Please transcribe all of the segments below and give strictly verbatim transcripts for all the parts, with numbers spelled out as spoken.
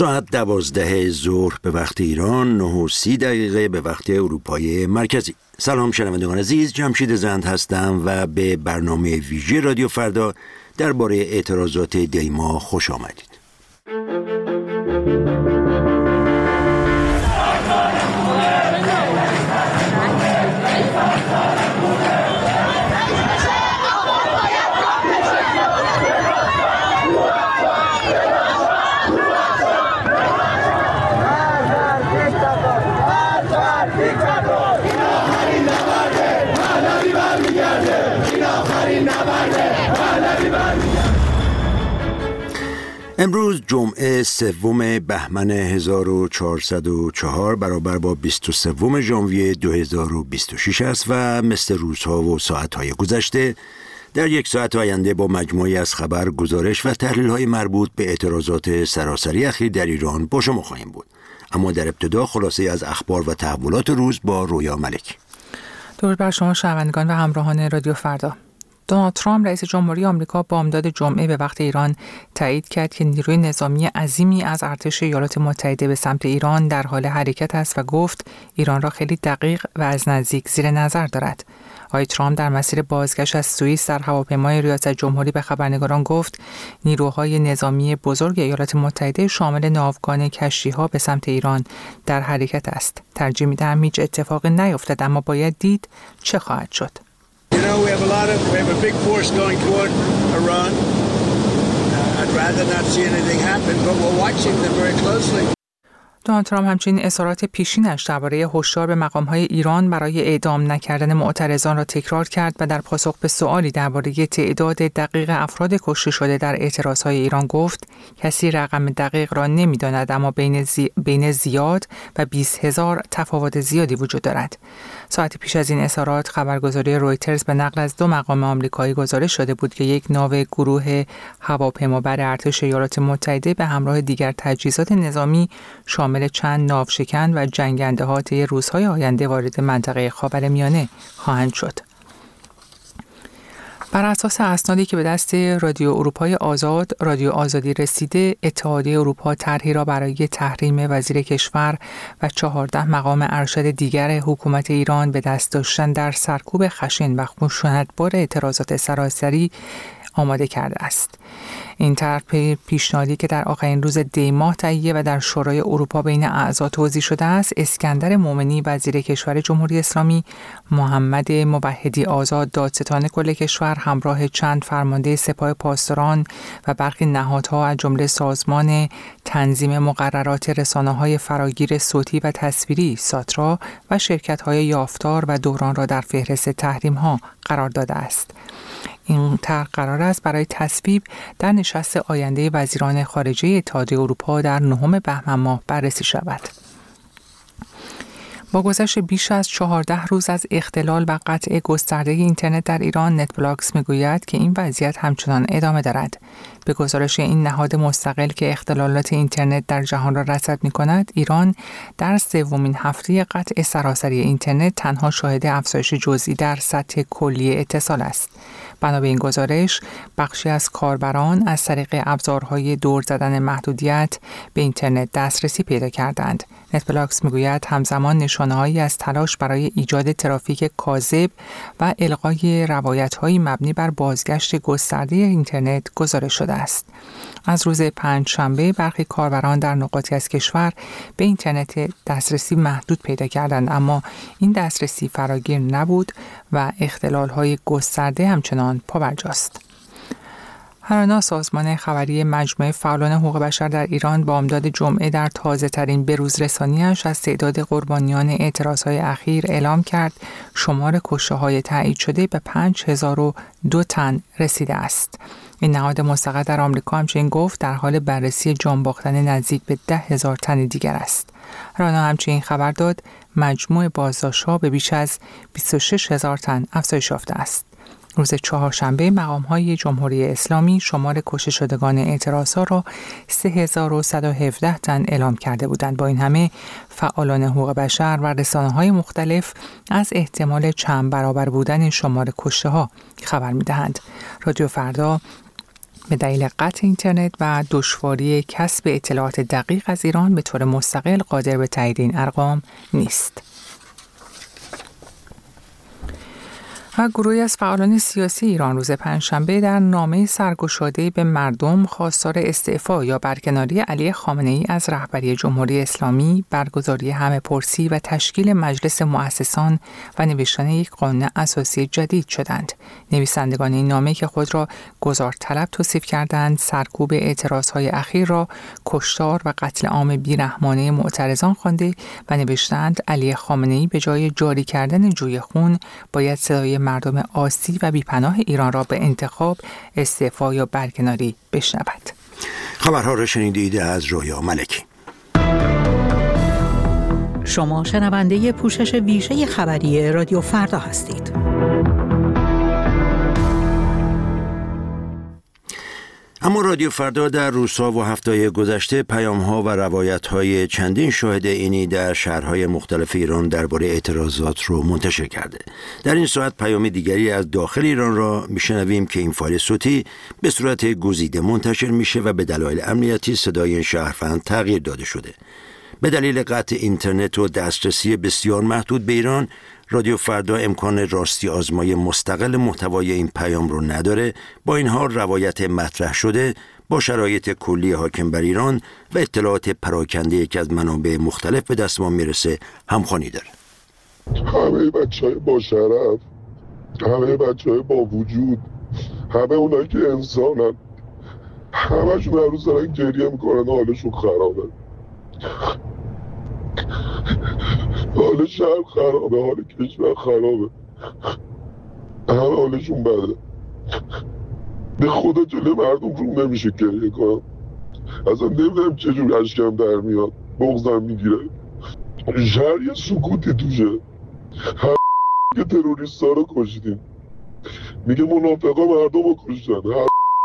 ساعت دوازده ظهر به وقت ایران، نه و سی دقیقه به وقت اروپای مرکزی. سلام شنوندگان عزیز، جمشید زند هستم و به برنامه ویژه رادیو فردا درباره اعتراضات دیما خوش آمدید. امروز جمعه سوم بهمن هزار و چهارصد و چهار برابر با بیست و سوم ژانویه دو هزار و بیست و شش است و مثل روزها و ساعتهای گذشته در یک ساعت آینده با مجموعی از خبر، گزارش و تحلیل‌های مربوط به اعتراضات سراسری اخیر در ایران با شما خواهیم بود. اما در ابتدا خلاصه از اخبار و تحولات روز با رویا ملکی. درود بر شما شنوندگان و همراهان رادیو فردا. دونالد ترامپ رئیس جمهوری آمریکا بامداد جمعه به وقت ایران تایید کرد که نیروی نظامی عظیمی از ارتش ایالات متحده به سمت ایران در حال حرکت است و گفت ایران را خیلی دقیق و از نزدیک زیر نظر دارد. آقای ترامپ در مسیر بازگشت از سوئیس در هواپیمای ریاست جمهوری به خبرنگاران گفت نیروهای نظامی بزرگ ایالات متحده شامل ناوگان کشتی‌ها به سمت ایران در حرکت است. ترجیح می‌دهم هیچ اتفاقی نیفتد، اما باید دید چه خواهد شد. You know, we have a lot of, we have a big force going toward Iran. Uh, I'd rather not see anything happen, but we're watching them very closely. دونالد ترامپ همچنین اظهارات پیشینش درباره هشدار به مقام‌های ایران برای اعدام نکردن معترضان را تکرار کرد و در پاسخ به سؤالی درباره تعداد دقیق افراد کشته شده در اعتراضهای ایران گفت کسی رقم دقیق را نمی‌داند، اما بین, زی... بین زیاد و بیست هزار تفاوت زیادی وجود دارد. ساعتی پیش از این اظهارات خبرگزاری رویترز به نقل از دو مقام آمریکایی گزارش شده بود که یک ناو گروه هواپیمابر ارتش ایالات متحده به همراه دیگر تجهیزات نظامی شامل چند ناوشکن و جنگنده طی روزهای آینده وارد منطقه خاورمیانه خواهند شد. بر اساس اسنادی که به دست رادیو اروپای آزاد، رادیو آزادی رسیده، اتحادیه اروپا طرحی را برای تحریم وزیر کشور و چهارده مقام ارشد دیگر حکومت ایران به دست داشتن در سرکوب خشن و خشونتبار اعتراضات سراسری آماده کرده است. این طرح پیشنهادی که در آخرین روز دی ماه تهیه و در شورای اروپا بین اعضا توضیح شده است، اسکندر مومنی وزیر کشور جمهوری اسلامی، محمد موحدی آزاد دادستان کل کشور همراه چند فرمانده سپاه پاسداران و برخی نهادها از جمله سازمان تنظیم مقررات رسانه‌های فراگیر صوتی و تصویری ساترا و شرکت‌های یافتار و دوران را در فهرست تحریم‌ها قرار داده است. این طرح قرار است برای تصویب در نشست آینده وزیران خارجه اتحادیه اروپا در نهم بهمن ماه بررسی شود. با گذشت بیش از چهارده روز از اختلال و قطع گسترده اینترنت در ایران، نت بلاکس میگوید که این وضعیت همچنان ادامه دارد. به گزارش این نهاد مستقل که اختلالات اینترنت در جهان را رصد می‌کند، ایران در سومین هفته قطع سراسری اینترنت تنها شاهد افزایش جزئی در سطح کلی اتصال است. بنا به این گزارش، بخشی از کاربران از طریق ابزارهای دور زدن محدودیت به اینترنت دسترسی پیدا کردند. نت بلاکس میگوید همزمان نشانه‌هایی از تلاش برای ایجاد ترافیک کاذب و الغای روایت‌های مبنی بر بازگشت گسترده اینترنت گزارش شده است. از روز پنجشنبه برخی کاربران در نقاطی از کشور به اینترنت دسترسی محدود پیدا کردند، اما این دسترسی فراگیر نبود و اختلال‌های گسترده همچنان پابرجاست. هرانا، سازمان خبری مجموعه فعالان حقوق بشر در ایران، بامداد جمعه در تازه‌ترین بروزرسانی‌اش از تعداد قربانیان اعتراضهای اخیر اعلام کرد شمار کشته‌های تایید شده به پنج هزار و دو تن رسیده است. این نهاد مستقل در آمریکا همچنین گفت در حال بررسی جان باختن نزدیک به ده هزار تن دیگر است. رانا همچنین خبر داد مجموع بازداشت‌ها به بیش از بیست و شش هزار تن افزایش یافته است. روز چهارشنبه مقام‌های جمهوری اسلامی شمار کشته شدگان اعتراض‌ها را سه هزار و صد و هفده تن اعلام کرده بودند. با این همه فعالان حقوق بشر و رسانه‌های مختلف از احتمال چند برابر بودن شمار کشته‌ها خبر می‌دهند. رادیو فردا به دلیل قطع اینترنت و دشواری کسب اطلاعات دقیق از ایران به طور مستقل قادر به تایید این ارقام نیست. و گروهی از فعالان سیاسی ایران روز پنجشنبه در نامه سرگشاده‌ای به مردم خواستار استعفا یا برکناری علی خامنه‌ای از رهبری جمهوری اسلامی، برگزاری همه‌پرسی و تشکیل مجلس مؤسسان و نوشتن یک قانون اساسی جدید شدند. نویسندگان این نامه که خود را گزارطلب توصیف کردند، سرکوب اعتراضهای اخیر را کشتار و قتل عام بیرحمانه معترضان خوانده و نوشتند علی خامنه‌ای به جای جاری کردن جوی خون باید صدای مردم عاصی و بیپناه ایران را به انتخاب، استعفا یا برکناری بشنود. خبرها را شنیدید از رویا ملکی. شما شنونده پوشش ویژه خبری رادیو فردا هستید. اما رادیو فردا در روزها و هفته‌های گذشته پیام‌ها و روایت‌های چندین شاهد اینی در شهرهای مختلف ایران درباره اعتراضات رو منتشر کرده. در این ساعت پیام دیگری از داخل ایران را میشنویم که این فایل صوتی به صورت گزیده منتشر میشه و به دلایل امنیتی صدای این شهروند تغییر داده شده. به دلیل قطع اینترنت و دسترسی بسیار محدود به ایران، رادیو فردا امکان راستی آزمای مستقل محتوای این پیام رو نداره. با این حال روایت مطرح شده با شرایط کلی حاکم بر ایران و اطلاعات پراکنده که از منابع مختلف به دست ما میرسه همخوانی داره. همه بچهای با شرف، همه بچهای با وجود، همه اونایی که انسانن، همه‌شون هر روز دارن گریه میکنن و حالشون خرابه. حال شهر خرابه، حال کشور خرابه، همه حالشون بده. به خدا جلوی مردم رو نمیشه گریه کنم. اصلا نمیدونم چجور اشکم در میاد، بغضم میگیره. شهر یه سکوتی توشه. هم که تروریست ها رو کشیدیم، میگه منافقا مردم رو کشتن. هم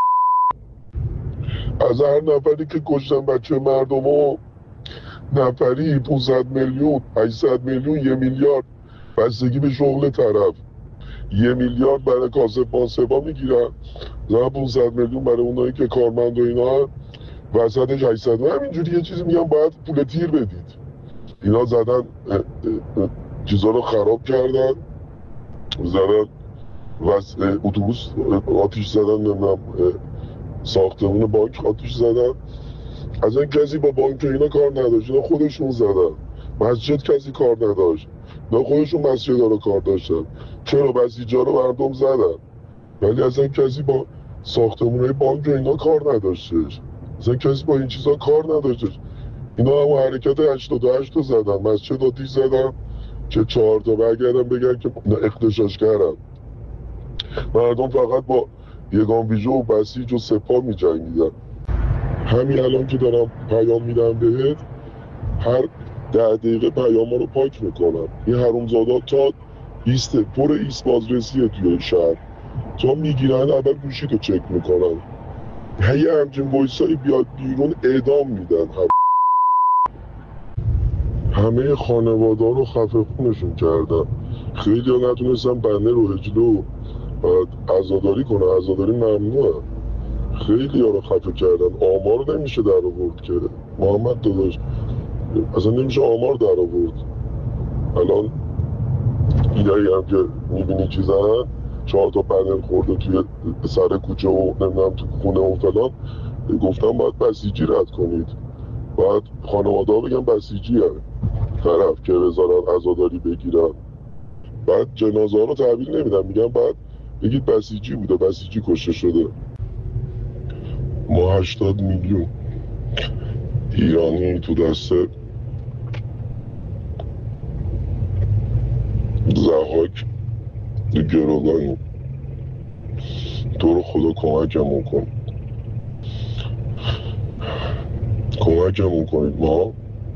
از هر نفری که کشتن بچه مردم رو، نفری پانصد میلیون، هشتصد میلیون، یه میلیارد بستگی به شغل طرف. یه میلیارد برای کاسبان سبا میگیرن، زن پانصد میلیون برای اونایی که کارمند و اینا هم وسطش هشتصد. همینجوری یه چیزی میگن باید پول تیر بدید. اینا زدن چیزا رو خراب کردن، زدن اتوبوس آتیش زدن، نمیدونم ساختمون بانک آتیش زدن. از این کسی با بانک اینا کار نداشت، اینا خودشون زدن. مسجد کسی کار نداشت، اینا خودشون مسجد ها رو کار داشتن. چرا بسیجا رو مردم زدن، ولی از این کسی با ساختمون های بانک اینا کار نداشتش. از این کسی با این چیزا کار نداشتش. اینا هم حرکت هشتاد و هشت رو زدن، مسجد آتیش زدن که چهار تا برگردن بگن که اغتشاش کردن. مردم فقط با یگان ویژه و بسیج و سپاه می جنگیدن. همین الان که دارم پیام میدم بهت، هر ده دقیقه پیام ها رو پاک میکنم. این حرومزادا تا ایست پر ایست بازرسیه توی شهر، تا میگیرن اول گوشی رو چک میکنن. هی همچین وایسایی بیاد بیرون اعدام میدن. همه خانواده رو خفه خونشون کردن. خیلی ها نتونستن بنده رو هجلو عزاداری کنن. عزاداری ممنوعه. خیلی ها رو خفه کردن. آمار نمیشه در آورد که محمد داداش، اصلا نمیشه آمار در آورد. الان اینایی هم که میبینی چیزن، چهار تا پنل خورده توی سر کوچه و نمیدونم تو خونه و فلان، گفتم باید بسیجی رد کنید، باید خانواده ها بگن بسیجی هم طرف که بذارن عزاداری بگیرن. بعد جنازه ها رو تحویل نمیدن، میگن باید بگید بسیجی بوده، بسیجی کشته شده. ما هشتاد میلیون ایرانی تو دست ضحاک گروگانیم. تو رو خدا کمکمون کن، کمکمون کنید. ما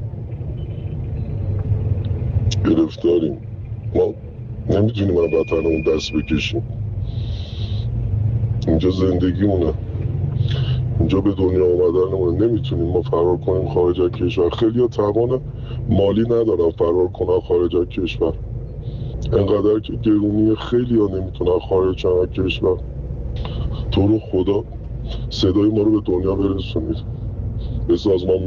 گرفتاریم، ما نمیتونیم از وطنمون دست بکشیم. اینجا زندگیمونه، اینجا به دنیا آمدنمونه. نمیتونیم ما فرار کنیم خارج از کشور. خیلی ها توان مالی ندارن فرار کنن خارج از کشور. انقدر که گرونی، خیلی ها نمیتونن خارج از کشور. تو رو خدا صدای ما رو به دنیا برسونید. به سازمان